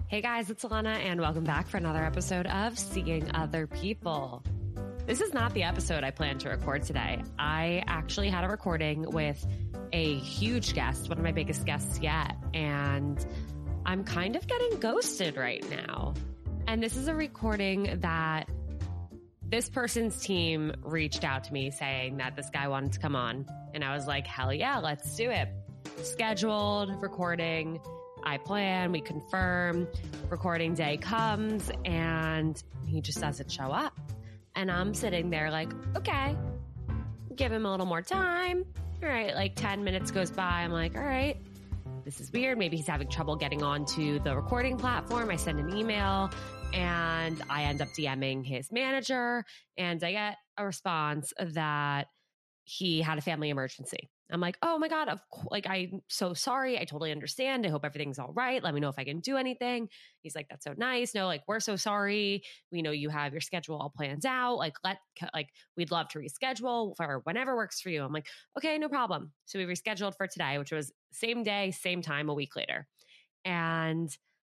Hey guys, it's Alana, and welcome back for another episode of Seeing Other People. This is not the episode I planned to record today. I actually had a recording with a huge guest, one of my biggest guests yet, and I'm kind of getting ghosted right now. And this is a recording that this person's team reached out to me saying that this guy wanted to come on. And I was like, hell yeah, let's do it. Scheduled, recording, I plan, we confirm, recording day comes, and he just doesn't show up. And I'm sitting there like, okay, give him a little more time. All right, like 10 minutes goes by. I'm like, all right, this is weird. Maybe he's having trouble getting onto the recording platform. I send an email and I end up DMing his manager, and I get a response that he had a family emergency. I'm like, oh my God, I'm so sorry. I totally understand. I hope everything's all right. Let me know if I can do anything. He's like, that's so nice. No, like, we're so sorry. We know you have your schedule all planned out. We'd love to reschedule for whenever works for you. I'm like, okay, no problem. So we rescheduled for today, which was same day, same time, a week later. And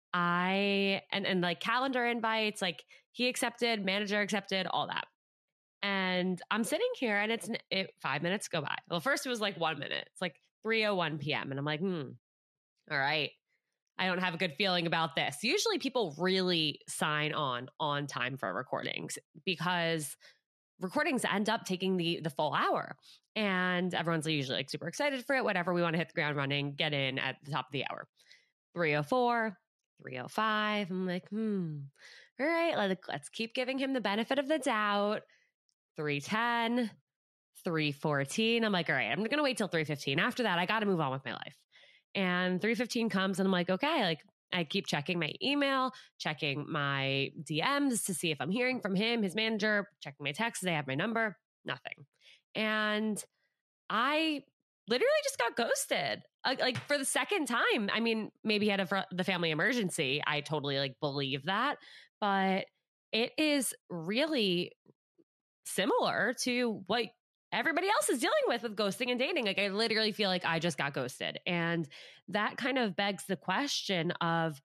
like calendar invites, like he accepted, manager accepted, all that. And I'm sitting here and 5 minutes go by. Well, first it was like 1 minute. It's like 3:01 p.m. And I'm like, all right. I don't have a good feeling about this. Usually people really sign on time for recordings because recordings end up taking the full hour. And everyone's usually like super excited for it. Whatever, we want to hit the ground running, get in at the top of the hour. 3:04, 3:05. I'm like, all right, let's keep giving him the benefit of the doubt. 3:10, 3:14. I'm like, all right, I'm going to wait till 3:15. After that, I got to move on with my life. And 3:15 comes and I'm like, okay, like I keep checking my email, checking my DMs to see if I'm hearing from him, his manager, checking my texts. They have my number, nothing. And I literally just got ghosted like for the second time. I mean, maybe he had the family emergency. I totally like believe that, but it is really similar to what everybody else is dealing with ghosting and dating. Like I literally feel like I just got ghosted. And that kind of begs the question of,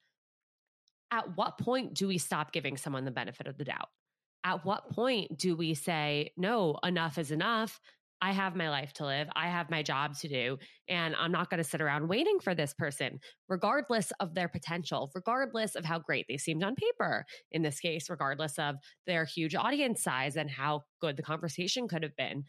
at what point do we stop giving someone the benefit of the doubt? At what point do we say, no, enough is enough. I have my life to live. I have my job to do. And I'm not going to sit around waiting for this person, regardless of their potential, regardless of how great they seemed on paper. In this case, regardless of their huge audience size and how good the conversation could have been.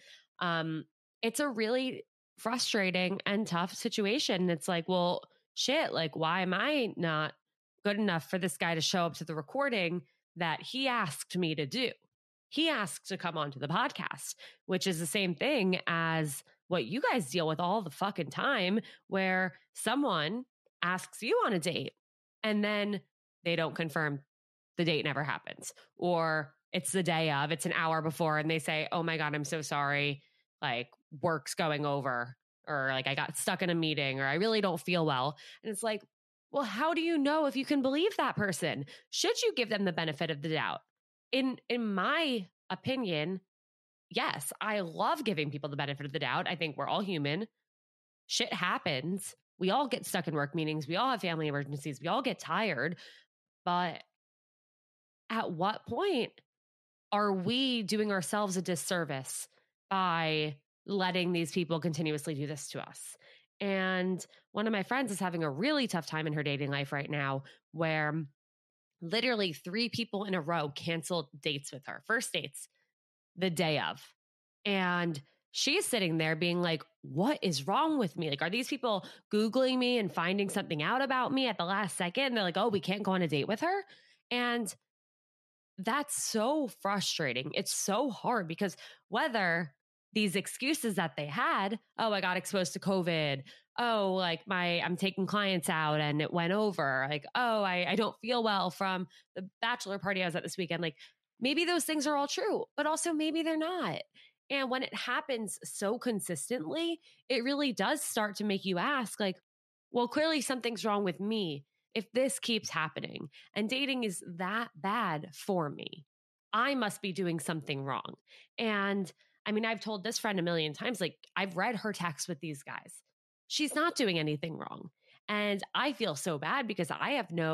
It's a really frustrating and tough situation. It's like, well, shit, like, why am I not good enough for this guy to show up to the recording that he asked me to do? He asked to come onto the podcast, which is the same thing as what you guys deal with all the fucking time, where someone asks you on a date and then they don't confirm, the date never happens, or it's the day of, it's an hour before, and they say, oh my God, I'm so sorry. Like, work's going over, or like I got stuck in a meeting, or I really don't feel well. And it's like, well, how do you know if you can believe that person? Should you give them the benefit of the doubt? In my opinion, yes, I love giving people the benefit of the doubt. I think we're all human. Shit happens. We all get stuck in work meetings. We all have family emergencies. We all get tired. But at what point are we doing ourselves a disservice by letting these people continuously do this to us? And one of my friends is having a really tough time in her dating life right now, where literally 3 people in a row canceled dates with her, first dates, the day of. And she's sitting there being like, what is wrong with me? Like, are these people Googling me and finding something out about me at the last second? And they're like, oh, we can't go on a date with her. And that's so frustrating. It's so hard because whether these excuses that they had, oh, I got exposed to COVID. Oh, like I'm taking clients out and it went over. Like, oh, I don't feel well from the bachelor party I was at this weekend. Like, maybe those things are all true, but also maybe they're not. And when it happens so consistently, it really does start to make you ask, like, well, clearly something's wrong with me if this keeps happening and dating is that bad for me. I must be doing something wrong. And I mean, I've told this friend a million times, like, I've read her texts with these guys. She's not doing anything wrong. And I feel so bad because I have no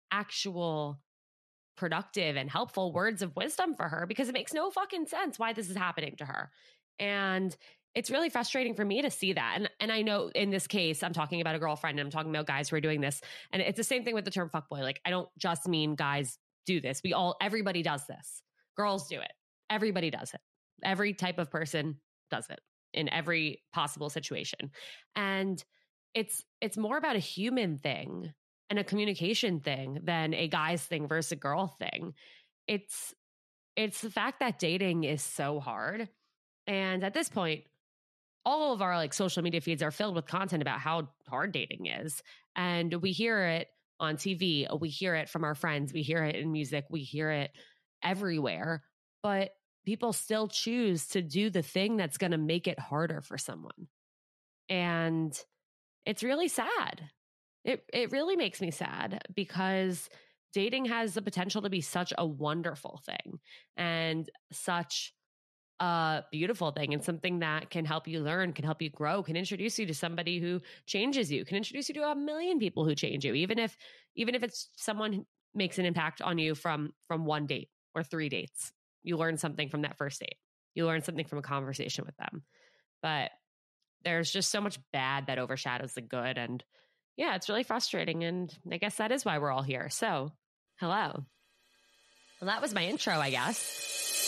actual productive and helpful words of wisdom for her, because it makes no fucking sense why this is happening to her. And it's really frustrating for me to see that. And I know in this case, I'm talking about a girlfriend and I'm talking about guys who are doing this. And it's the same thing with the term fuckboy. Like, I don't just mean guys do this. Everybody does this. Girls do it. Everybody does it. Every type of person does it in every possible situation. And it's more about a human thing and a communication thing than a guy's thing versus a girl thing. It's the fact that dating is so hard. And at this point, all of our like social media feeds are filled with content about how hard dating is. And we hear it on TV, we hear it from our friends, we hear it in music, we hear it everywhere. But people still choose to do the thing that's going to make it harder for someone. And it's really sad. It really makes me sad, because dating has the potential to be such a wonderful thing and such a beautiful thing, and something that can help you learn, can help you grow, can introduce you to somebody who changes you, can introduce you to a million people who change you, even if it's someone who makes an impact on you from one date or 3 dates. You learn something from that first date. You learn something from a conversation with them. But there's just so much bad that overshadows the good. And yeah, it's really frustrating. And I guess that is why we're all here. So, hello. Well, that was my intro, I guess.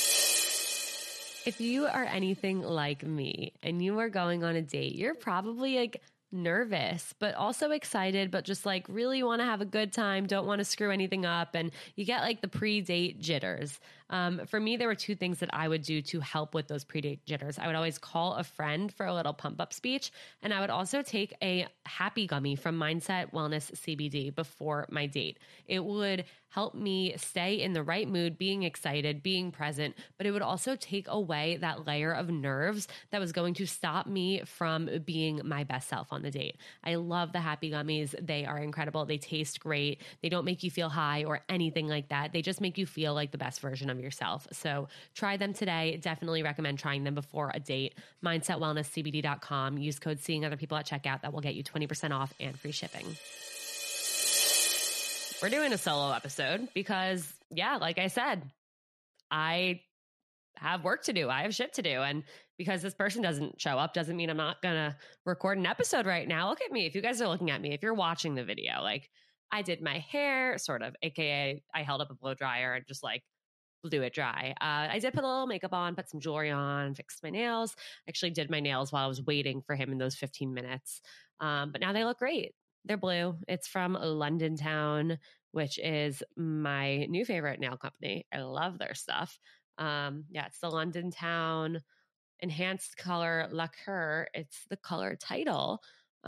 If you are anything like me and you are going on a date, you're probably like nervous, but also excited, but just like really want to have a good time, don't want to screw anything up. And you get like the pre-date jitters. For me, there were 2 things that I would do to help with those pre-date jitters. I would always call a friend for a little pump-up speech, and I would also take a happy gummy from Mindset Wellness CBD before my date. It would help me stay in the right mood, being excited, being present, but it would also take away that layer of nerves that was going to stop me from being my best self on the date. I love the happy gummies. They are incredible. They taste great. They don't make you feel high or anything like that. They just make you feel like the best version of yourself. So try them today. Definitely recommend trying them before a date. MindsetWellnessCBD.com. Use code Seeing Other People at checkout. That will get you 20% off and free shipping. We're doing a solo episode because, yeah, like I said, I have work to do. I have shit to do. And because this person doesn't show up doesn't mean I'm not going to record an episode right now. Look at me. If you guys are looking at me, if you're watching the video, like I did my hair, sort of, AKA I held up a blow dryer and just like blew it dry. I did put a little makeup on, put some jewelry on, fixed my nails. Actually did my nails while I was waiting for him in those 15 minutes. But now they look great. They're blue. It's from London Town, which is my new favorite nail company. I love their stuff. Yeah, it's the London Town Enhanced Color Lacquer. It's the color title.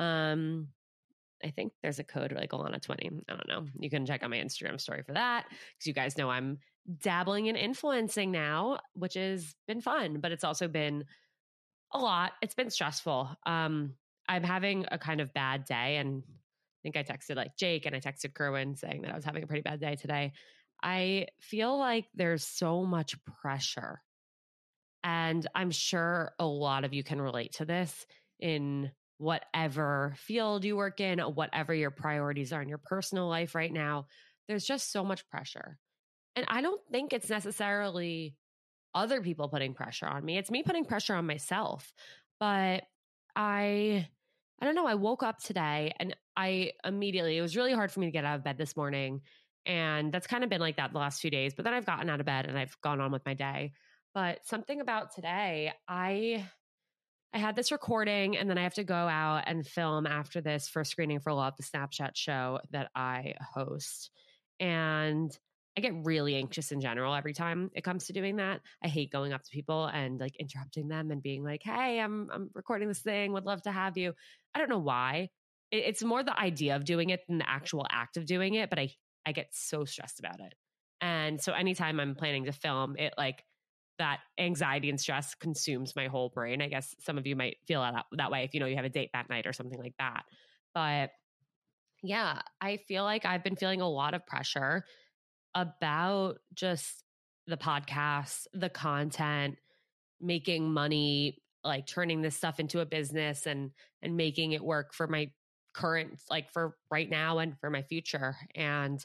I think there's a code like Alana20. I don't know. You can check out my Instagram story for that, because you guys know I'm dabbling in influencing now, which has been fun, but it's also been a lot. It's been stressful. I'm having a kind of bad day, and I think I texted like Jake and I texted Kerwin saying that I was having a pretty bad day today. I feel like there's so much pressure, and I'm sure a lot of you can relate to this in whatever field you work in, whatever your priorities are in your personal life right now. There's just so much pressure. And I don't think it's necessarily other people putting pressure on me. It's me putting pressure on myself. But I don't know. I woke up today and it was really hard for me to get out of bed this morning. And that's kind of been like that the last few days. But then I've gotten out of bed and I've gone on with my day. But something about today, I had this recording, and then I have to go out and film after this for Screening for Love, the Snapchat show that I host. And I get really anxious in general every time it comes to doing that. I hate going up to people and like interrupting them and being like, "Hey, I'm recording this thing. Would love to have you." I don't know why. It's more the idea of doing it than the actual act of doing it, but I get so stressed about it. And so anytime I'm planning to film, it like that anxiety and stress consumes my whole brain. I guess some of you might feel that way if you have a date that night or something like that. But yeah, I feel like I've been feeling a lot of pressure about just the podcast, the content, making money, like turning this stuff into a business and making it work for my current, like for right now and for my future. And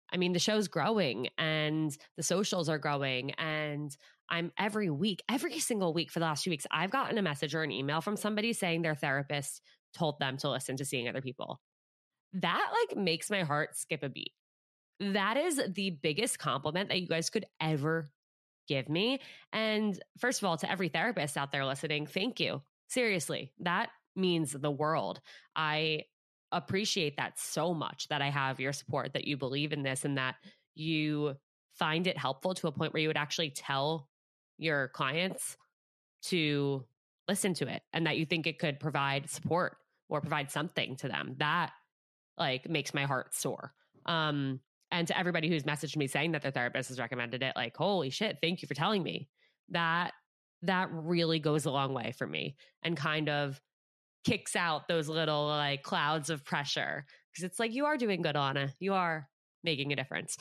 I mean, the show's growing and the socials are growing, and I'm every single week for the last 2 weeks, I've gotten a message or an email from somebody saying their therapist told them to listen to Seeing Other People. That like makes my heart skip a beat. That is the biggest compliment that you guys could ever give me. And first of all, to every therapist out there listening, thank you. Seriously, that means the world. I appreciate that so much, that I have your support, that you believe in this, and that you find it helpful to a point where you would actually tell your clients to listen to it, and that you think it could provide support or provide something to them. That like makes my heart soar. And to everybody who's messaged me saying that their therapist has recommended it, like, holy shit, thank you for telling me. That really goes a long way for me and kind of kicks out those little like clouds of pressure, because it's like, you are doing good, Alana. You are making a difference.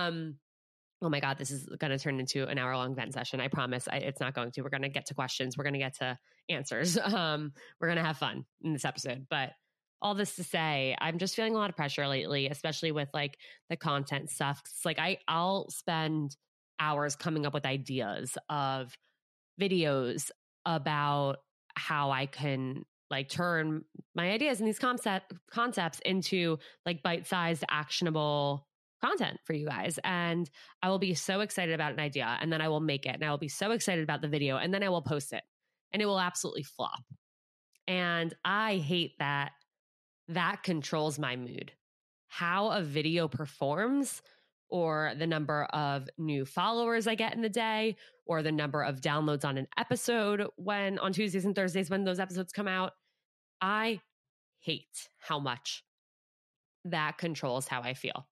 Oh my God, this is going to turn into an hour-long vent session. I promise it's not going to. We're going to get to questions. We're going to get to answers. We're going to have fun in this episode. But all this to say, I'm just feeling a lot of pressure lately, especially with like the content stuff. It's like I'll spend hours coming up with ideas of videos about how I can like turn my ideas and these concepts into like bite-sized, actionable content for you guys. And I will be so excited about an idea, and then I will make it, and I will be so excited about the video, and then I will post it, and it will absolutely flop. And I hate that. That controls my mood. How a video performs, or the number of new followers I get in the day, or the number of downloads on an episode when on Tuesdays and Thursdays when those episodes come out. I hate how much that controls how I feel.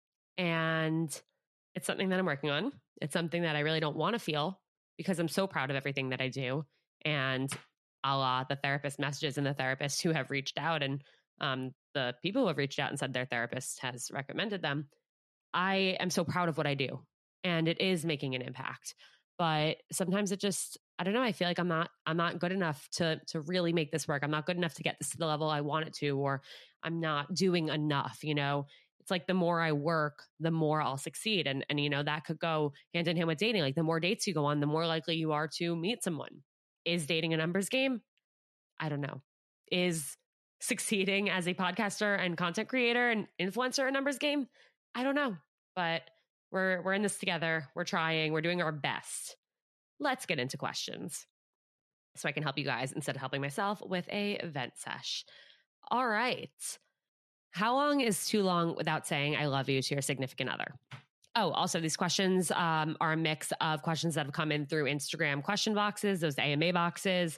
And it's something that I'm working on. It's something that I really don't want to feel, because I'm so proud of everything that I do. And a la the therapist messages and the therapists who have reached out, and the people who have reached out and said their therapist has recommended them, I am so proud of what I do, and it is making an impact. But sometimes it just, I don't know, I feel like I'm not good enough to really make this work. I'm not good enough to get this to the level I want it to, or I'm not doing enough, you know. It's like the more I work, the more I'll succeed. And you know, that could go hand in hand with dating. Like the more dates you go on, the more likely you are to meet someone. Is dating a numbers game? I don't know. Is succeeding as a podcaster and content creator and influencer a numbers game? I don't know. But we're in this together. We're trying. We're doing our best. Let's get into questions so I can help you guys instead of helping myself with a vent sesh. All right. How long is too long without saying I love you to your significant other? Oh, also these questions are a mix of questions that have come in through Instagram question boxes, those AMA boxes,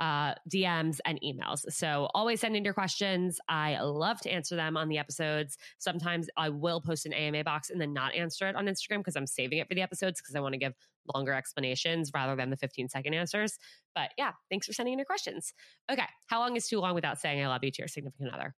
DMs, and emails. So always send in your questions. I love to answer them on the episodes. Sometimes I will post an AMA box and then not answer it on Instagram because I'm saving it for the episodes, because I want to give longer explanations rather than the 15-second answers. But yeah, thanks for sending in your questions. Okay, how long is too long without saying I love you to your significant other?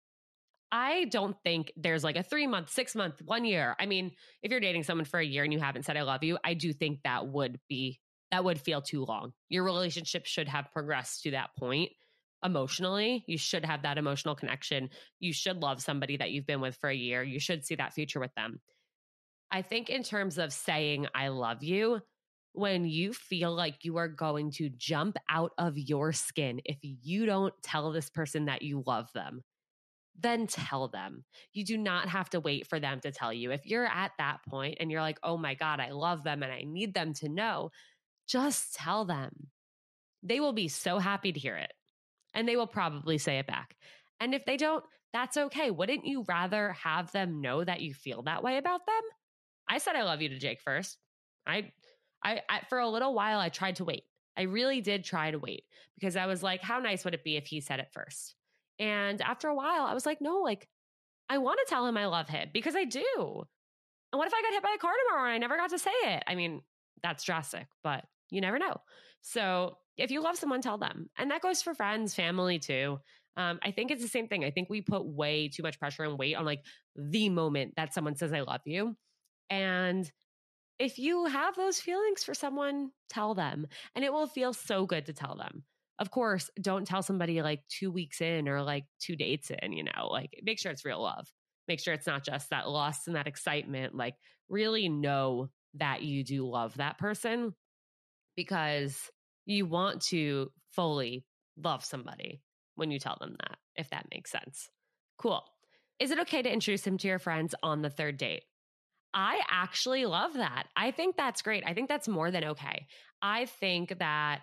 I don't think there's like a 3-month, 6-month, 1 year. I mean, if you're dating someone for a year and you haven't said I love you, I do think that would feel too long. Your relationship should have progressed to that point emotionally. You should have that emotional connection. You should love somebody that you've been with for a year. You should see that future with them. I think in terms of saying I love you, when you feel like you are going to jump out of your skin if you don't tell this person that you love them, then tell them. You do not have to wait for them to tell you. If you're at that point and you're like, oh my God, I love them and I need them to know, just tell them. They will be so happy to hear it, and they will probably say it back. And if they don't, that's okay. Wouldn't you rather have them know that you feel that way about them? I said I love you to Jake first. I for a little while, I tried to wait. I really did try to wait, because I was like, how nice would it be if he said it first? And after a while, I was like, no, like, I want to tell him I love him, because I do. And what if I got hit by a car tomorrow and I never got to say it? I mean, that's drastic, but you never know. So if you love someone, tell them. And that goes for friends, family too. I think it's the same thing. I think we put way too much pressure and weight on like the moment that someone says, I love you. And if you have those feelings for someone, tell them. And it will feel so good to tell them. Of course, don't tell somebody like 2 weeks in or like 2 dates in, you know, like make sure it's real love. make sure it's not just that lust and that excitement. Like really know that you do love that person, because you want to fully love somebody when you tell them that, if that makes sense. Cool. Is it okay to introduce him to your friends on the third date? I actually love that. I think that's great. I think that's more than okay. I think that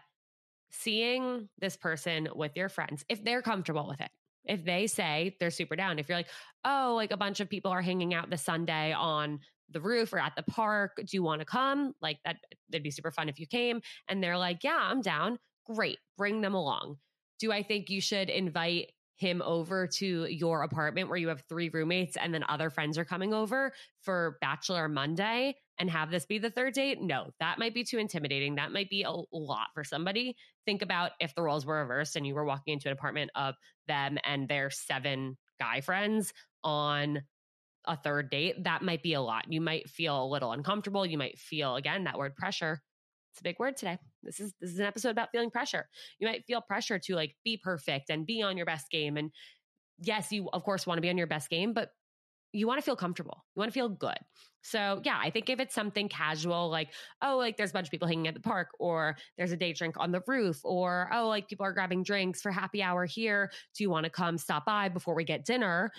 seeing this person with your friends, if they're comfortable with it, if they say they're super down, if you're like, oh, like a bunch of people are hanging out this Sunday on the roof or at the park, do you want to come? Like that'd be super fun if you came. And they're like, yeah, I'm down. Great. Bring them along. Do I think you should invite him over to your apartment where you have 3 roommates and then other friends are coming over for Bachelor Monday and have this be the third date? No, that might be too intimidating. That might be a lot for somebody. Think about if the roles were reversed and you were walking into an apartment of them and their 7 guy friends on a third date. That might be a lot. You might feel a little uncomfortable. You might feel, again, that word pressure. It's a big word today. This is an episode about feeling pressure. You might feel pressure to like be perfect and be on your best game. And yes, you of course want to be on your best game, but you want to feel comfortable. You want to feel good. So yeah, I think if it's something casual, like, oh, like there's a bunch of people hanging at the park, or there's a date drink on the roof, or, oh, like people are grabbing drinks for happy hour here. Do you want to come stop by before we get dinner?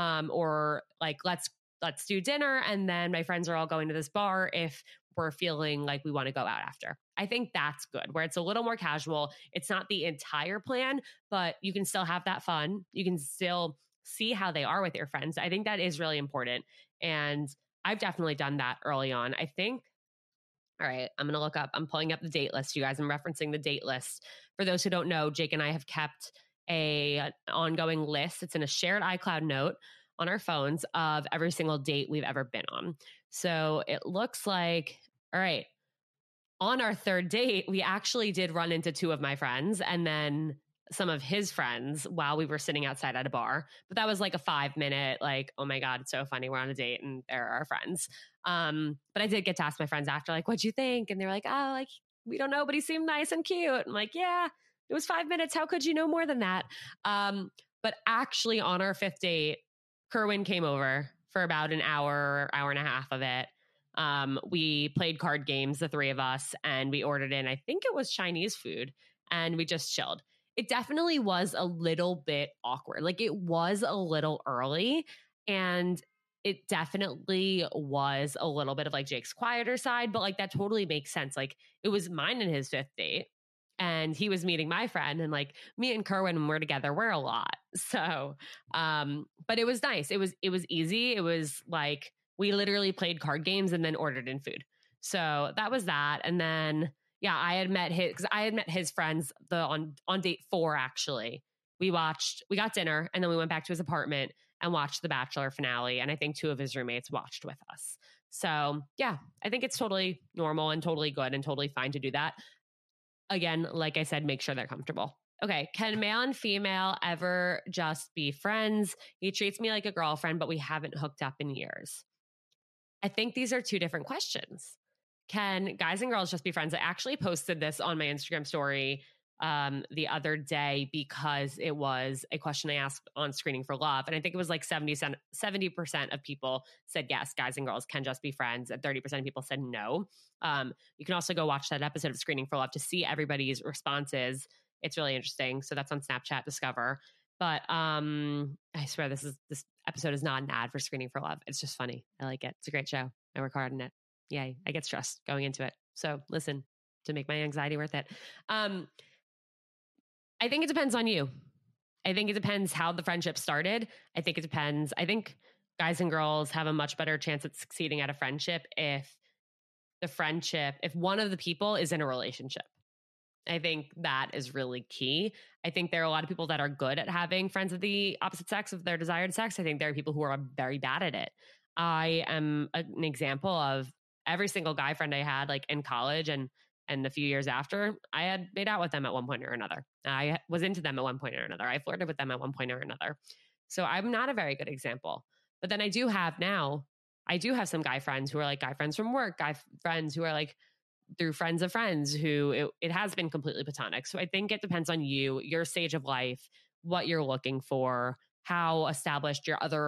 Or like, let's do dinner. And then my friends are all going to this bar if we're feeling like we want to go out after. I think that's good, where it's a little more casual. It's not the entire plan, but you can still have that fun. You can still see how they are with your friends. I think that is really important. And I've definitely done that early on. I think, all right, I'm going to I'm pulling up the date list, you guys. I'm referencing the date list. For those who don't know, Jake and I have kept an ongoing list. It's in a shared iCloud note on our phones of every single date we've ever been on. So it looks like, all right, on our third date, we actually did run into 2 of my friends and then some of his friends while we were sitting outside at a bar. But that was like a 5-minute, like, oh my God, it's so funny. We're on a date and they're our friends. But I did get to ask my friends after, like, what'd you think? And they were like, oh, like, we don't know, but he seemed nice and cute. I'm like, yeah, it was 5 minutes. How could you know more than that? But actually on our 5th date, Kerwin came over for about an hour and a half of it. We played card games, the 3 of us, and we ordered in, I think it was Chinese food, and we just chilled. It definitely was a little bit awkward. Like it was a little early, and it definitely was a little bit of like Jake's quieter side, but like that totally makes sense. Like it was mine and his 5th date, and he was meeting my friend, and like me and Kerwin, when we're together, we're a lot. So, but it was nice. It was easy. It was like, we literally played card games and then ordered in food. So that was that. And then, yeah, I had met his friends on date 4, actually. We got dinner, and then we went back to his apartment and watched the Bachelor finale. And I think 2 of his roommates watched with us. So yeah, I think it's totally normal and totally good and totally fine to do that. Again, like I said, make sure they're comfortable. Okay, can male and female ever just be friends? He treats me like a girlfriend, but we haven't hooked up in years. I think these are 2 different questions. Can guys and girls just be friends? I actually posted this on my Instagram story the other day because it was a question I asked on Screening for Love. And I think it was like 70% of people said yes, guys and girls can just be friends. And 30% of people said no. You can also go watch that episode of Screening for Love to see everybody's responses. It's really interesting. So that's on Snapchat Discover. But I swear this episode is not an ad for Screening for Love. It's just funny. I like it. It's a great show. I work hard on it. Yay. I get stressed going into it. So listen to make my anxiety worth it. I think it depends on you. I think it depends how the friendship started. I think it depends. I think guys and girls have a much better chance at succeeding at a friendship if one of the people is in a relationship. I think that is really key. I think there are a lot of people that are good at having friends of the opposite sex, of their desired sex. I think there are people who are very bad at it. I am an example of every single guy friend I had, like in college and a few years after, I had made out with them at one point or another. I was into them at one point or another. I flirted with them at one point or another. So I'm not a very good example. But then I do have some guy friends who are like guy friends from work, guy friends who are like through friends of friends who it has been completely platonic. So I think it depends on you, your stage of life, what you're looking for, how established your other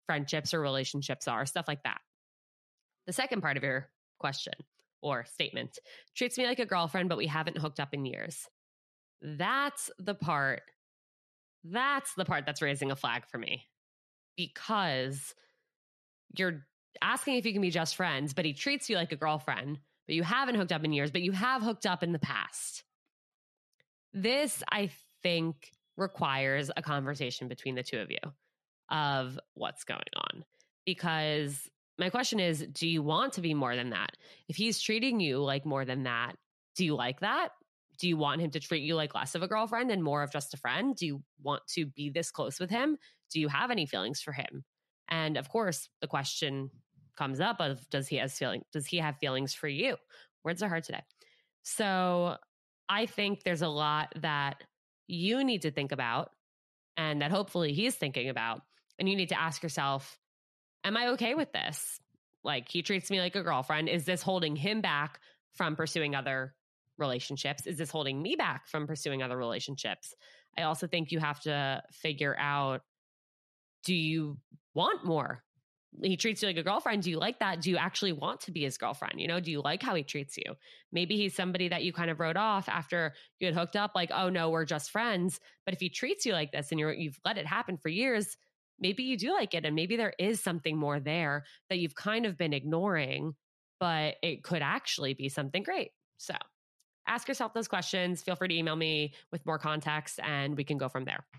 friendships or relationships are, stuff like that. The second part of your question or statement, treats me like a girlfriend, but we haven't hooked up in years. That's the part that's raising a flag for me, because you're asking if you can be just friends, but he treats you like a girlfriend, but you haven't hooked up in years, but you have hooked up in the past. This, I think, requires a conversation between the two of you of what's going on. Because my question is, do you want to be more than that? If he's treating you like more than that, do you like that? Do you want him to treat you like less of a girlfriend and more of just a friend? Do you want to be this close with him? Do you have any feelings for him? And of course, the question comes up of, does he have feelings for you? Words are hard today. So I think there's a lot that you need to think about, and that hopefully he's thinking about. And you need to ask yourself, am I okay with this? Like, he treats me like a girlfriend. Is this holding him back from pursuing other relationships? Is this holding me back from pursuing other relationships? I also think you have to figure out, do you want more? He treats you like a girlfriend. Do you like that? Do you actually want to be his girlfriend? Do you like how he treats you? Maybe he's somebody that you kind of wrote off after you had hooked up, like, oh no, we're just friends. But if he treats you like this and you've let it happen for years, maybe you do like it. And maybe there is something more there that you've kind of been ignoring, but it could actually be something great. So ask yourself those questions. Feel free to email me with more context and we can go from there.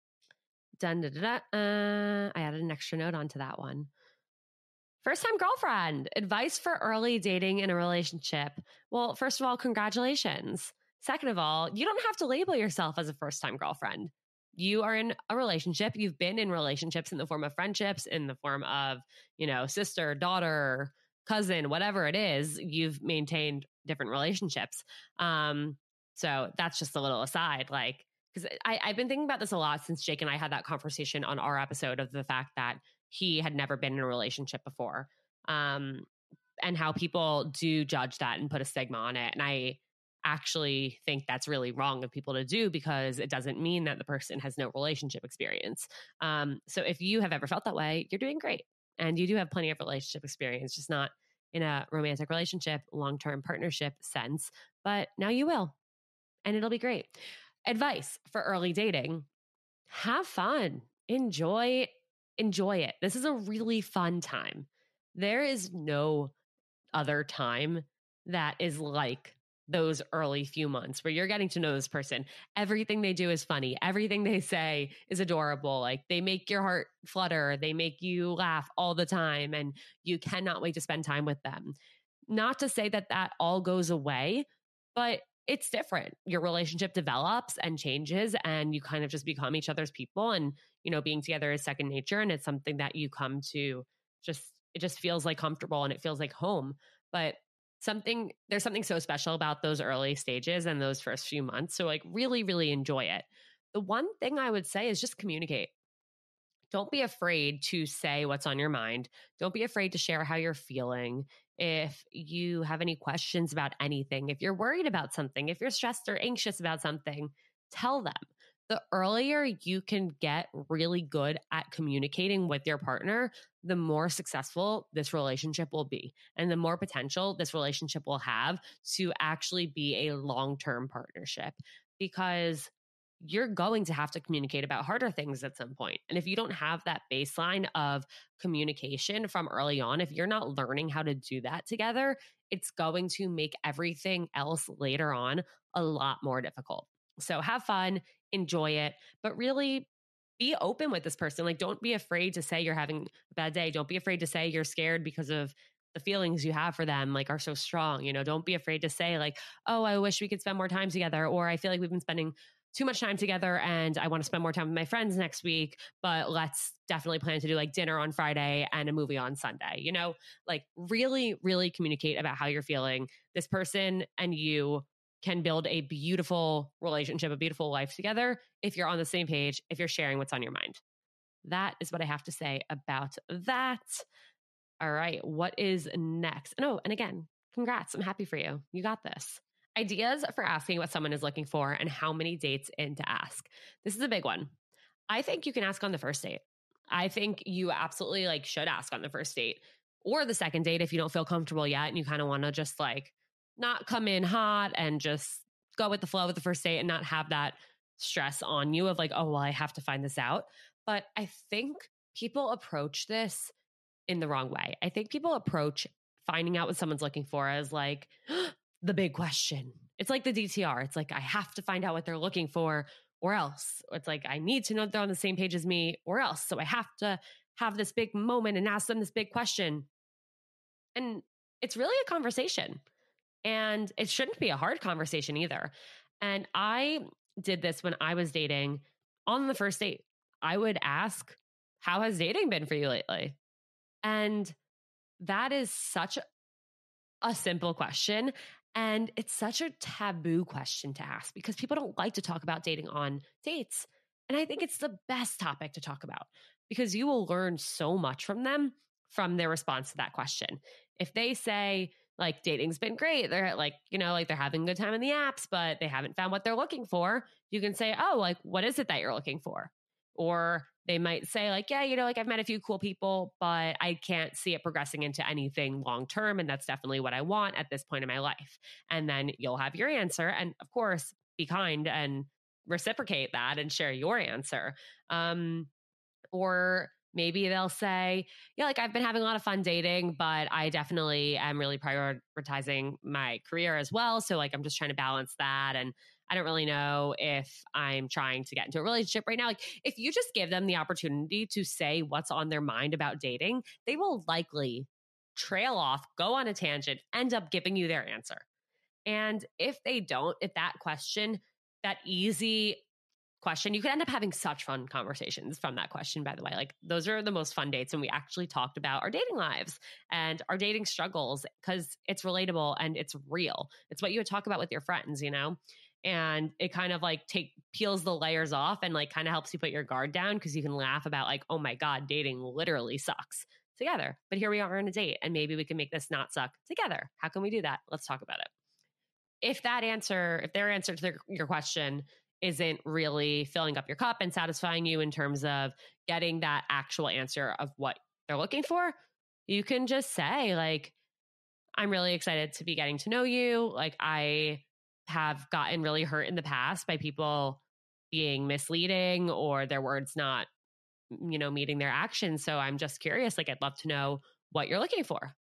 I added an extra note onto that one. First time girlfriend, advice for early dating in a relationship. Well, first of all, congratulations. Second of all, you don't have to label yourself as a first time girlfriend. You are in a relationship. You've been in relationships in the form of friendships, in the form of, sister, daughter, cousin, whatever it is. You've maintained different relationships. So that's just a little aside, because I've been thinking about this a lot since Jake and I had that conversation on our episode of the fact that he had never been in a relationship before, and how people do judge that and put a stigma on it. And I actually think that's really wrong of people to do, because it doesn't mean that the person has no relationship experience. So if you have ever felt that way, you're doing great. And you do have plenty of relationship experience, just not in a romantic relationship, long-term partnership sense, but now you will, and it'll be great. Advice for early dating: have fun, enjoy it. This is a really fun time. There is no other time that is like those early few months where you're getting to know this person. Everything they do is funny. Everything they say is adorable. Like, they make your heart flutter. They make you laugh all the time, and you cannot wait to spend time with them. Not to say that that all goes away, but it's different. Your relationship develops and changes, and you kind of just become each other's people. And, being together is second nature, and it's something that you come to it just feels like comfortable and it feels like home. But there's something so special about those early stages and those first few months. So really, really enjoy it. The one thing I would say is just communicate. Don't be afraid to say what's on your mind. Don't be afraid to share how you're feeling. If you have any questions about anything, if you're worried about something, if you're stressed or anxious about something, tell them. The earlier you can get really good at communicating with your partner, the more successful this relationship will be, and the more potential this relationship will have to actually be a long-term partnership, because you're going to have to communicate about harder things at some point. And if you don't have that baseline of communication from early on, if you're not learning how to do that together, it's going to make everything else later on a lot more difficult. So have fun, enjoy it, but really be open with this person. Don't be afraid to say you're having a bad day. Don't be afraid to say you're scared because of the feelings you have for them, are so strong. Don't be afraid to say oh, I wish we could spend more time together, or I feel like we've been spending too much time together and I want to spend more time with my friends next week, but let's definitely plan to do dinner on Friday and a movie on Sunday. Really, really communicate about how you're feeling. This person and you can build a beautiful relationship, a beautiful life together if you're on the same page, if you're sharing what's on your mind. That is what I have to say about that. All right, what is next? Oh, and again, congrats. I'm happy for you. You got this. Ideas for asking what someone is looking for and how many dates in to ask. This is a big one. I think you can ask on the first date. I think you absolutely like should ask on the first date or the second date if you don't feel comfortable yet and you kind of want to just like not come in hot and just go with the flow with the first date and not have that stress on you of like, oh, well, I have to find this out. But I think people approach this in the wrong way. I think people approach finding out what someone's looking for as like the big question. It's like the DTR. It's like, I have to find out what they're looking for or else. It's like, I need to know they're on the same page as me or else. So I have to have this big moment and ask them this big question. And it's really a conversation. And it shouldn't be a hard conversation either. And I did this when I was dating on the first date. I would ask, how has dating been for you lately? And that is such a simple question. And it's such a taboo question to ask because people don't like to talk about dating on dates. And I think it's the best topic to talk about because you will learn so much from them from their response to that question. If they say, like, dating's been great, they're like, you know, like they're having a good time in the apps, but they haven't found what they're looking for, you can say, oh, like, what is it that you're looking for? Or they might say like, yeah, you know, like I've met a few cool people, but I can't see it progressing into anything long-term. And that's definitely what I want at this point in my life. And then you'll have your answer. And of course, be kind and reciprocate that and share your answer. Or maybe they'll say, yeah, like I've been having a lot of fun dating, but I definitely am really prioritizing my career as well. So like, I'm just trying to balance that. And I don't really know if I'm trying to get into a relationship right now. Like if you just give them the opportunity to say what's on their mind about dating, they will likely trail off, go on a tangent, end up giving you their answer. And if they don't, if that question, that easy question, you could end up having such fun conversations from that question, by the way. Like those are the most fun dates when we actually talked about our dating lives and our dating struggles because it's relatable and it's real. It's what you would talk about with your friends, you know? And it kind of like peels the layers off and like kind of helps you put your guard down because you can laugh about like, oh my God, dating literally sucks together. But here we are on a date and maybe we can make this not suck together. How can we do that? Let's talk about it. If their answer to your question isn't really filling up your cup and satisfying you in terms of getting that actual answer of what they're looking for, you can just say like, I'm really excited to be getting to know you. Like I have gotten really hurt in the past by people being misleading or their words not, you know, meeting their actions. So I'm just curious. Like I'd love to know what you're looking for.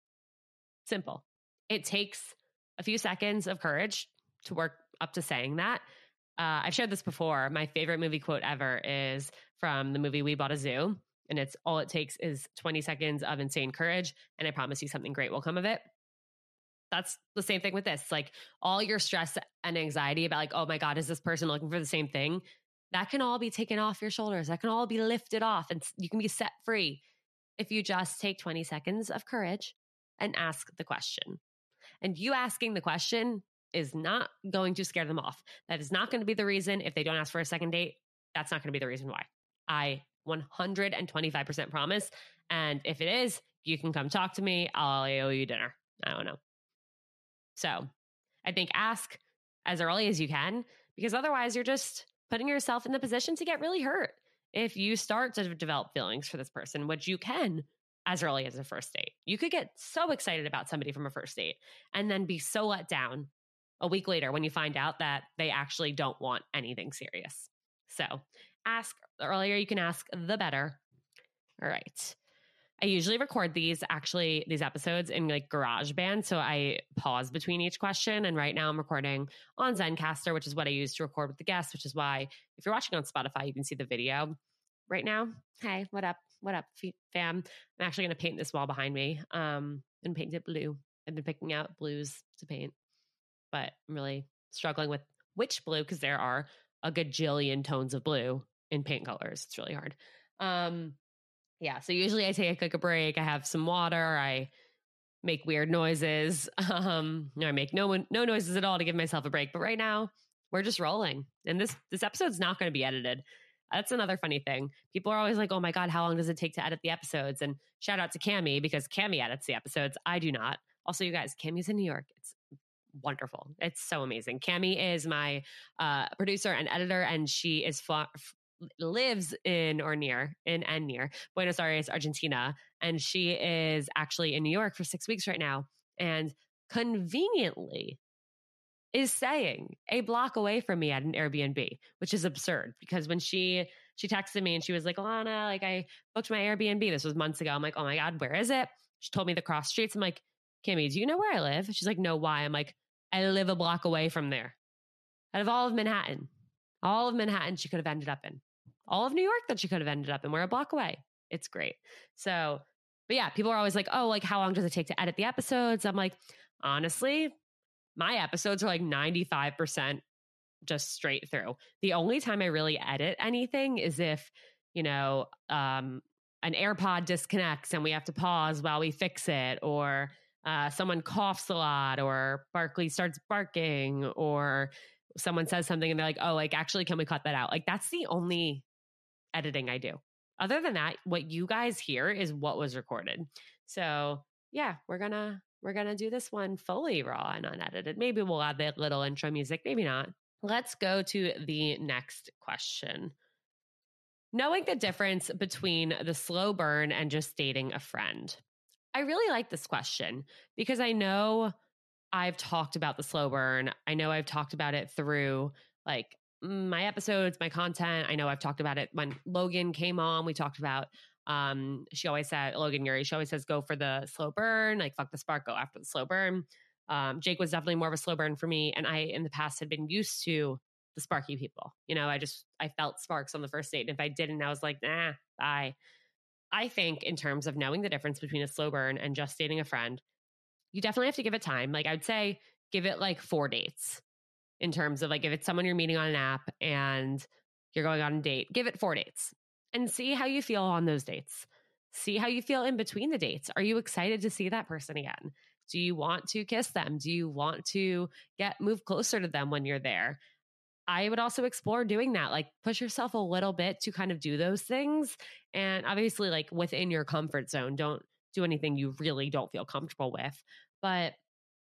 Simple. It takes a few seconds of courage to work up to saying that. I've shared this before. My favorite movie quote ever is from the movie We Bought a Zoo. And it's all it takes is 20 seconds of insane courage. And I promise you something great will come of it. That's the same thing with this. Like all your stress and anxiety about like, oh my God, is this person looking for the same thing? That can all be taken off your shoulders. That can all be lifted off and you can be set free if you just take 20 seconds of courage and ask the question. And you asking the question is not going to scare them off. That is not going to be the reason if they don't ask for a second date. That's not going to be the reason why. I 125% promise. And if it is, you can come talk to me. I'll owe you dinner. I don't know. So I think ask as early as you can, because otherwise you're just putting yourself in the position to get really hurt if you start to develop feelings for this person, which you can as early as a first date. You could get so excited about somebody from a first date and then be so let down a week later when you find out that they actually don't want anything serious. So ask, the earlier you can ask, the better. All right. I usually record these episodes in like GarageBand. So I pause between each question. And right now I'm recording on Zencastr, which is what I use to record with the guests, which is why if you're watching on Spotify, you can see the video right now. Hey, what up? What up, fam? I'm actually going to paint this wall behind me and paint it blue. I've been picking out blues to paint, but I'm really struggling with which blue because there are a gajillion tones of blue in paint colors. It's really hard. Yeah, so usually I take like a break. I have some water. I make weird noises. I make no noises at all to give myself a break. But right now, we're just rolling. And this episode's not going to be edited. That's another funny thing. People are always like, oh my God, how long does it take to edit the episodes? And shout out to Cami because Cami edits the episodes. I do not. Also, you guys, Cami's in New York. It's wonderful. It's so amazing. Cami is my producer and editor, and she is lives in or near Buenos Aires, Argentina. And she is actually in New York for 6 weeks right now. And conveniently is staying a block away from me at an Airbnb, which is absurd because when she texted me and she was like, Alana, like I booked my Airbnb. This was months ago. I'm like, oh my God, where is it? She told me the cross streets. I'm like, Kimmy, do you know where I live? She's like, no, why? I'm like, I live a block away from there. Out of all of Manhattan, she could have ended up in. All of New York that she could have ended up in. We're a block away. It's great. So, but yeah, people are always like, oh, like how long does it take to edit the episodes? I'm like, honestly, my episodes are like 95% just straight through. The only time I really edit anything is if, an AirPod disconnects and we have to pause while we fix it, or someone coughs a lot, or Barkley starts barking, or someone says something and they're like, oh, like actually, can we cut that out? Like that's the only editing I do. Other than that, what you guys hear is what was recorded. So yeah, we're gonna do this one fully raw and unedited. Maybe we'll add that little intro music, maybe not. Let's go to the next question. Knowing the difference between the slow burn and just dating a friend. I really like this question because I know I've talked about the slow burn. I know I've talked about it through like my episodes, my content. I know I've talked about it when Logan came on. We talked about, she always said, Logan Yuri, she always says, go for the slow burn, like fuck the spark, go after the slow burn. Jake was definitely more of a slow burn for me. And I, in the past, had been used to the sparky people. I felt sparks on the first date. And if I didn't, I was like, nah, bye. I think in terms of knowing the difference between a slow burn and just dating a friend, you definitely have to give it time. Like I'd say give it like 4 dates in terms of like if it's someone you're meeting on an app and you're going on a date, give it 4 dates and see how you feel on those dates. See how you feel in between the dates. Are you excited to see that person again? Do you want to kiss them? Do you want to move closer to them when you're there? I would also explore doing that, like push yourself a little bit to kind of do those things. And obviously like within your comfort zone, don't do anything you really don't feel comfortable with, but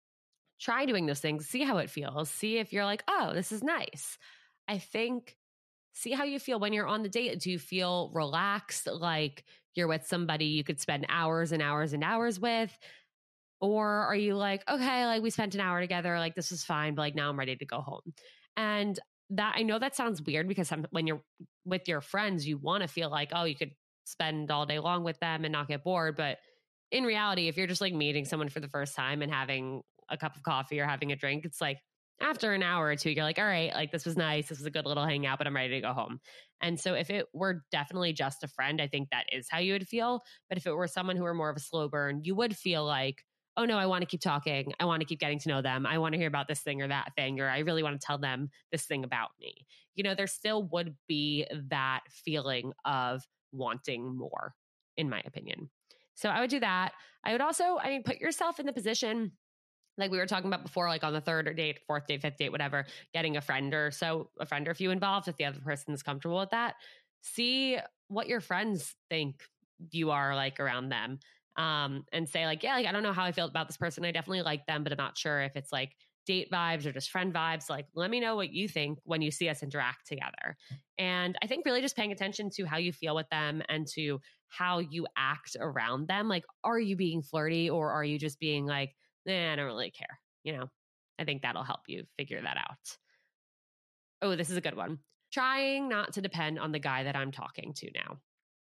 try doing those things, see how it feels, see if you're like, oh, this is nice. I think see how you feel when you're on the date. Do you feel relaxed, like you're with somebody you could spend hours and hours and hours with? Or are you like, okay, like we spent an hour together, like this is fine, but like now I'm ready to go home. And that, I know that sounds weird because when you're with your friends, you want to feel like, oh, you could spend all day long with them and not get bored. But in reality, if you're just like meeting someone for the first time and having a cup of coffee or having a drink, it's like after an hour or two, you're like, all right, like this was nice. This was a good little hangout, but I'm ready to go home. And so if it were definitely just a friend, I think that is how you would feel. But if it were someone who were more of a slow burn, you would feel like, oh no, I want to keep talking. I want to keep getting to know them. I want to hear about this thing or that thing, or I really want to tell them this thing about me. There still would be that feeling of wanting more, in my opinion. So I would do that. I would also, put yourself in the position like we were talking about before, like on the 3rd date, 4th date, 5th date, whatever, getting a friend or a few involved if the other person is comfortable with that. See what your friends think you are like around them. And say like, yeah, like, I don't know how I feel about this person. I definitely like them, but I'm not sure if it's like date vibes or just friend vibes. Like, let me know what you think when you see us interact together. And I think really just paying attention to how you feel with them and to how you act around them. Like, are you being flirty or are you just being like, I don't really care. I think that'll help you figure that out. Oh, this is a good one. Trying not to depend on the guy that I'm talking to now.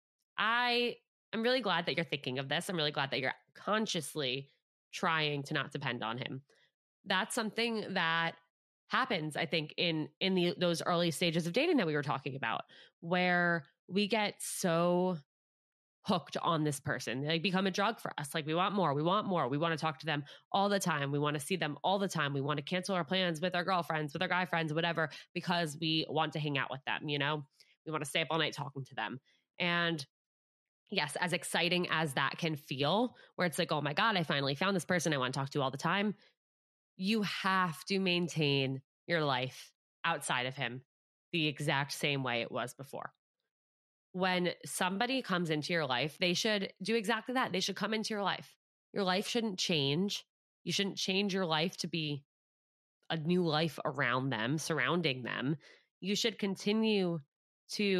I'm really glad that you're thinking of this. I'm really glad that you're consciously trying to not depend on him. That's something that happens, I think, in those early stages of dating that we were talking about, where we get so hooked on this person. They become a drug for us. Like we want more. We want more. We want to talk to them all the time. We want to see them all the time. We want to cancel our plans with our girlfriends, with our guy friends, whatever, because we want to hang out with them. We want to stay up all night talking to them. And yes, as exciting as that can feel, where it's like, oh my God, I finally found this person I want to talk to all the time. You have to maintain your life outside of him the exact same way it was before. When somebody comes into your life, they should do exactly that. They should come into your life. Your life shouldn't change. You shouldn't change your life to be a new life around them, surrounding them. You should continue to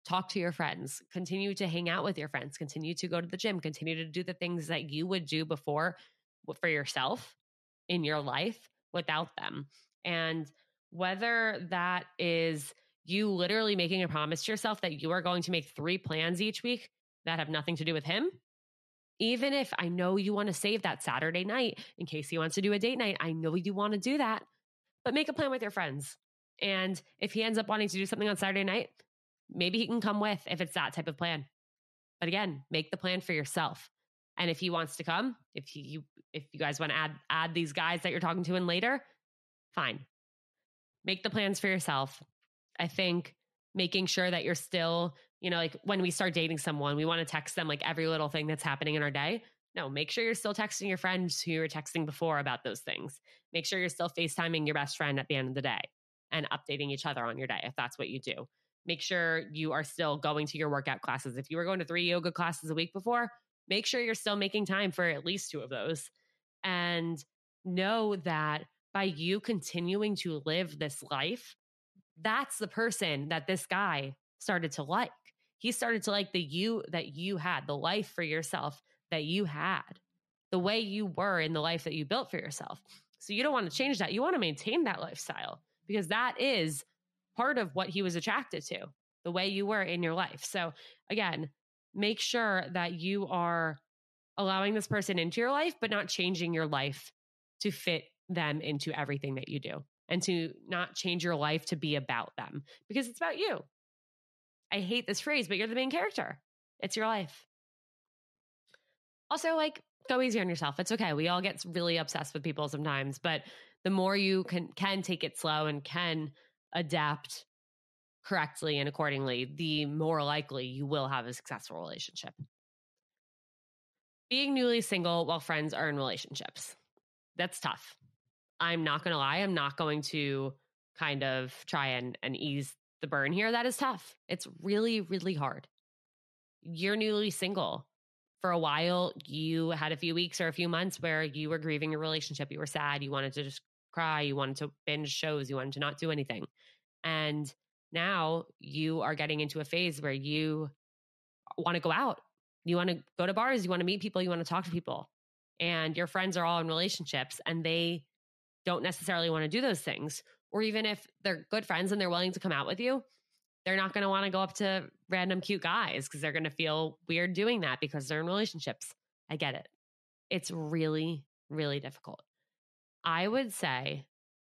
talk to your friends, continue to hang out with your friends, continue to go to the gym, continue to do the things that you would do before for yourself in your life without them. And whether that is you literally making a promise to yourself that you are going to make 3 plans each week that have nothing to do with him, even if I know you want to save that Saturday night in case he wants to do a date night, I know you want to do that, but make a plan with your friends. And if he ends up wanting to do something on Saturday night, maybe he can come with if it's that type of plan. But again, make the plan for yourself. And if he wants to come, if you guys want to add these guys that you're talking to in later, fine. Make the plans for yourself. I think making sure that you're still, like when we start dating someone, we want to text them like every little thing that's happening in our day. No, make sure you're still texting your friends who you were texting before about those things. Make sure you're still FaceTiming your best friend at the end of the day and updating each other on your day if that's what you do. Make sure you are still going to your workout classes. If you were going to 3 yoga classes a week before, make sure you're still making time for at least 2 of those. And know that by you continuing to live this life, that's the person that this guy started to like. He started to like the you that you had, the life for yourself that you had, the way you were in the life that you built for yourself. So you don't want to change that. You want to maintain that lifestyle because that is part of what he was attracted to, the way you were in your life. So again, make sure that you are allowing this person into your life, but not changing your life to fit them into everything that you do, and to not change your life to be about them because it's about you. I hate this phrase, but you're the main character. It's your life. Also, go easy on yourself. It's okay. We all get really obsessed with people sometimes, but the more you can take it slow and can adapt correctly and accordingly, the more likely you will have a successful relationship. Being newly single while friends are in relationships. That's tough. I'm not going to lie. I'm not going to kind of try and ease the burn here. That is tough. It's really, really hard. You're newly single. For a while, you had a few weeks or a few months where you were grieving your relationship. You were sad. You wanted to just cry. You wanted to binge shows. You wanted to not do anything. And now you are getting into a phase where you want to go out. You want to go to bars. You want to meet people. You want to talk to people. And your friends are all in relationships and they don't necessarily want to do those things. Or even if they're good friends and they're willing to come out with you, they're not going to want to go up to random cute guys because they're going to feel weird doing that because they're in relationships. I get it. It's really, really difficult. I would say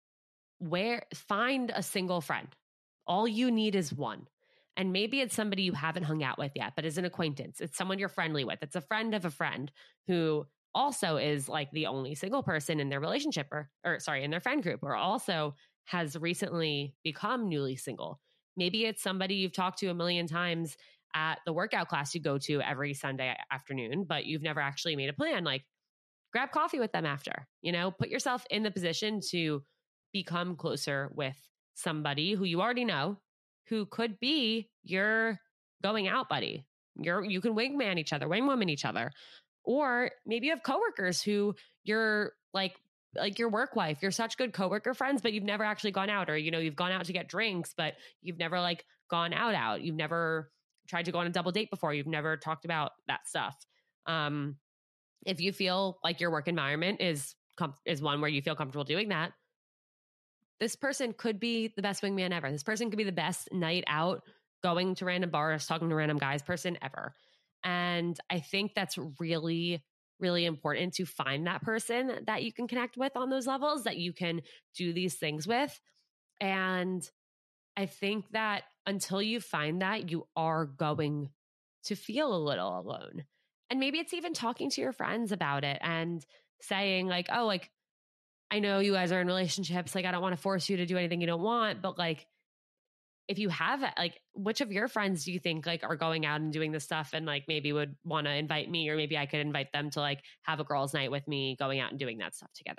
find a single friend. All you need is one. And maybe it's somebody you haven't hung out with yet, but is an acquaintance. It's someone you're friendly with. It's a friend of a friend who also is like the only single person in their relationship or in their friend group, or also has recently become newly single. Maybe it's somebody you've talked to a million times at the workout class you go to every Sunday afternoon, but you've never actually made a plan. Like, grab coffee with them after, put yourself in the position to become closer with somebody who you already know, who could be your going out buddy. You can wingman each other, wingwoman each other. Or maybe you have coworkers who you're like your work wife. You're such good coworker friends, but you've never actually gone out, or, you've gone out to get drinks, but you've never gone out. You've never tried to go on a double date before. You've never talked about that stuff. If you feel like your work environment is one where you feel comfortable doing that, this person could be the best wingman ever. This person could be the best night out, going to random bars, talking to random guys person ever. And I think that's really, really important to find that person that you can connect with on those levels, that you can do these things with. And I think that until you find that, you are going to feel a little alone. And maybe it's even talking to your friends about it and saying I know you guys are in relationships. I don't want to force you to do anything you don't want, but if you have which of your friends do you think are going out and doing this stuff and maybe would want to invite me, or maybe I could invite them to have a girls' night with me, going out and doing that stuff together,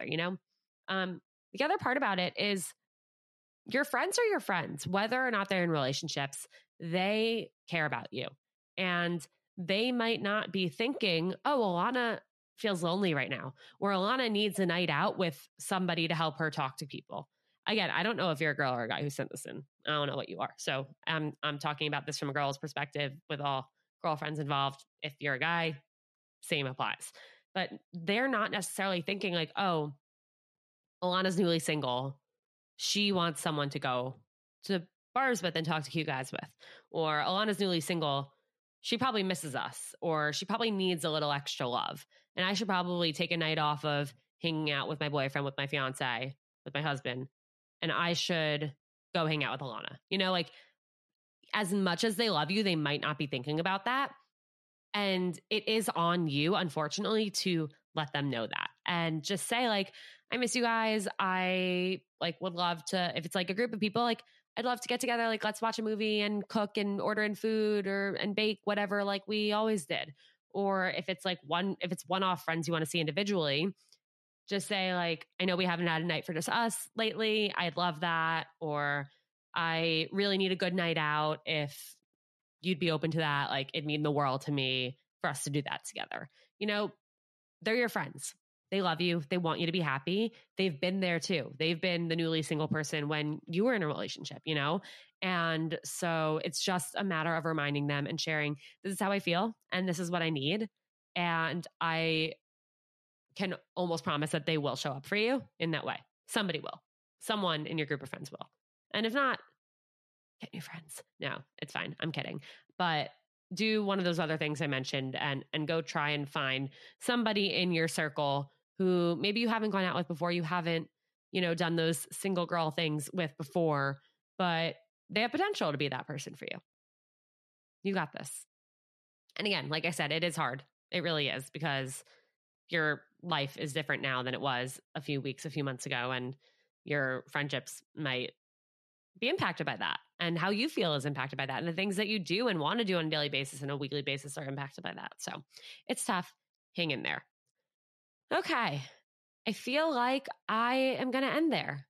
The other part about it is your friends are your friends, whether or not they're in relationships. They care about you, and they might not be thinking, oh, Alana feels lonely right now, or Alana needs a night out with somebody to help her talk to people. again, I don't know if you're a girl or a guy who sent this in. I don't know what you are. So I'm talking about this from a girl's perspective with all girlfriends involved. If you're a guy, same applies. But they're not necessarily thinking like, oh, Alana's newly single. She wants someone to go to bars with and talk to cute guys with. Or Alana's newly single. She probably misses us, or she probably needs a little extra love. And I should probably take a night off of hanging out with my boyfriend, with my fiance, with my husband, and I should go hang out with Alana. You know, like as much as they love you, they might not be thinking about that. And it is on you, unfortunately, to let them know that and just say like, I miss you guys. I like would love to, if it's like a group of people, like I'd love to get together. Like let's watch a movie and cook and order in food and bake whatever, like we always did. Or if it's like one-off friends you want to see individually, just say like, I know we haven't had a night for just us lately. I'd love that. Or I really need a good night out. If you'd be open to that, like it'd mean the world to me for us to do that together. You know, they're your friends. They love you. They want you to be happy. They've been there too. They've been the newly single person when you were in a relationship, you know? And so it's just a matter of reminding them and sharing, this is how I feel and this is what I need. And I can almost promise that they will show up for you in that way. Somebody will. Someone in your group of friends will. And if not, get new friends. No, it's fine. I'm kidding. But do one of those other things I mentioned and go try and find somebody in your circle who maybe you haven't gone out with before, you haven't, you know, done those single girl things with before, but they have potential to be that person for you. You got this. And again, like I said, it is hard. It really is, because your life is different now than it was a few months ago, and your friendships might be impacted by that, and how you feel is impacted by that, and the things that you do and want to do on a daily basis and a weekly basis are impacted by that. So it's tough. Hang in there. Okay. I feel like I am going to end there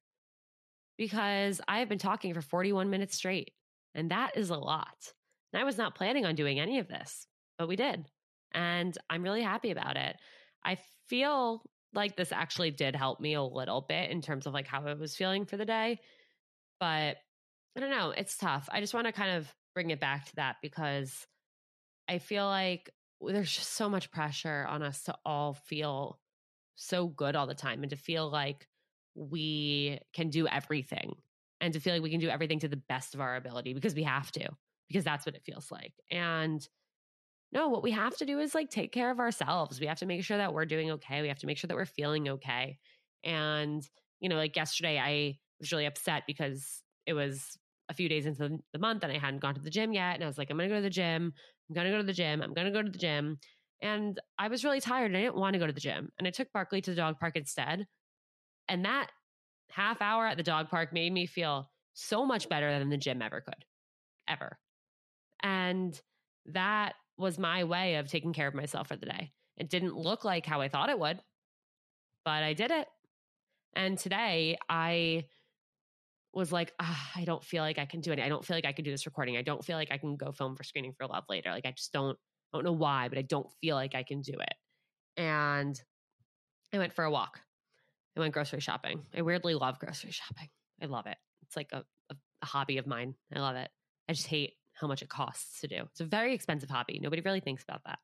because I have been talking for 41 minutes straight, and that is a lot. And I was not planning on doing any of this, but we did. And I'm really happy about it. I feel like this actually did help me a little bit in terms of like how I was feeling for the day. But I don't know. It's tough. I just want to kind of bring it back to that because I feel like there's just so much pressure on us to all feel so good all the time and to feel like we can do everything and to feel like we can do everything to the best of our ability because we have to, because that's what it feels like. And no, what we have to do is like take care of ourselves. We have to make sure that we're doing okay. We have to make sure that we're feeling okay. And, you know, like yesterday, I was really upset because it was a few days into the month and I hadn't gone to the gym yet. And I was like, I'm going to go to the gym. I'm going to go to the gym. I'm going to go to the gym. And I was really tired and I didn't want to go to the gym. And I took Barkley to the dog park instead. And that half hour at the dog park made me feel so much better than the gym ever could, ever. And that was my way of taking care of myself for the day. It didn't look like how I thought it would, but I did it. And today I was like, I don't feel like I can do it. I don't feel like I can do this recording. I don't feel like I can go film for Screening for Love later. Like I just don't know why, but I don't feel like I can do it. And I went for a walk. I went grocery shopping. I weirdly love grocery shopping. I love it. It's like a hobby of mine. I love it. I just hate how much it costs to do. It's a very expensive hobby. Nobody really thinks about that.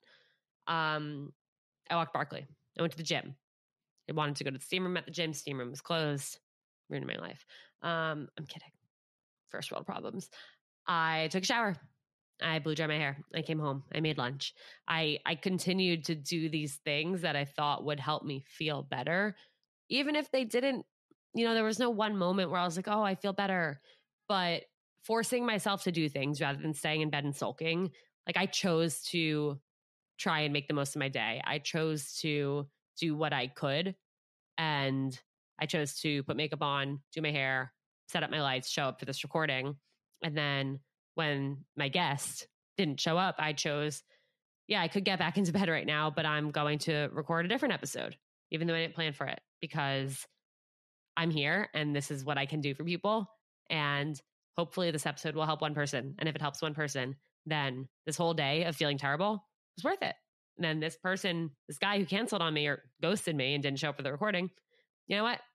I walked Barkley. I went to the gym. I wanted to go to the steam room at the gym. Steam room was closed. Ruined my life. I'm kidding. First world problems. I took a shower. I blew dry my hair. I came home. I made lunch. I continued to do these things that I thought would help me feel better. Even if they didn't, you know, there was no one moment where I was like, oh, I feel better. But forcing myself to do things rather than staying in bed and sulking, like I chose to try and make the most of my day. I chose to do what I could. And I chose to put makeup on, do my hair, set up my lights, show up for this recording. And then when my guest didn't show up, I chose, I could get back into bed right now, but I'm going to record a different episode, even though I didn't plan for it, because I'm here and this is what I can do for people. And hopefully this episode will help one person. And if it helps one person, then this whole day of feeling terrible was worth it. And then this guy who canceled on me or ghosted me and didn't show up for the recording, you know what?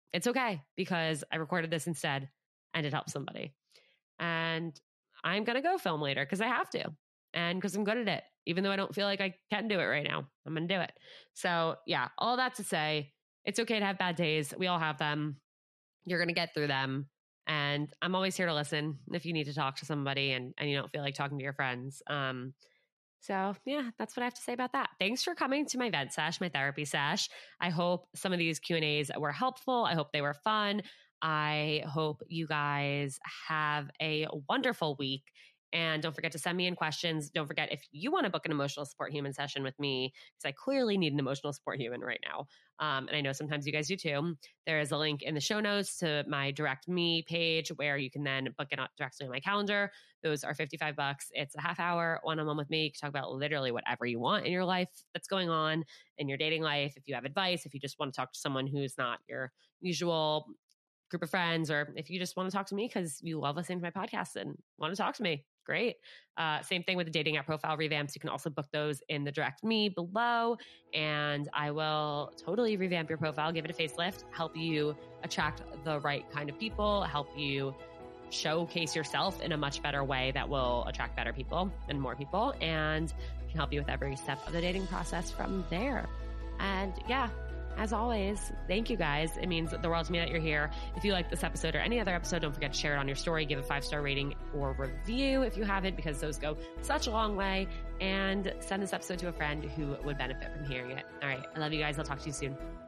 It's okay because I recorded this instead and it helped somebody. And I'm going to go film later because I have to and because I'm good at it. Even though I don't feel like I can do it right now, I'm going to do it. So yeah, all that to say, it's okay to have bad days. We all have them. You're going to get through them. And I'm always here to listen if you need to talk to somebody and you don't feel like talking to your friends. So yeah, that's what I have to say about that. Thanks for coming to my vent sesh, my therapy sesh. I hope some of these Q&As were helpful. I hope they were fun. I hope you guys have a wonderful week. And don't forget to send me in questions. Don't forget if you want to book an emotional support human session with me, because I clearly need an emotional support human right now. And I know sometimes you guys do too. There is a link in the show notes to my Direct Me page where you can then book it directly on my calendar. Those are $55. It's a half hour one-on-one with me. You can talk about literally whatever you want in your life that's going on in your dating life. If you have advice, if you just want to talk to someone who's not your usual group of friends, or if you just want to talk to me because you love listening to my podcast and want to talk to me, great. Same thing with the dating app profile revamps. You can also book those in the Direct Me below, and I will totally revamp your profile, give it a facelift, help you attract the right kind of people, help you showcase yourself in a much better way that will attract better people and more people, and can help you with every step of the dating process from there. And yeah, as always, thank you guys. It means the world to me that you're here. If you like this episode or any other episode, don't forget to share it on your story, give a 5-star rating or review if you haven't, because those go such a long way, and send this episode to a friend who would benefit from hearing it. All right. I love you guys. I'll talk to you soon.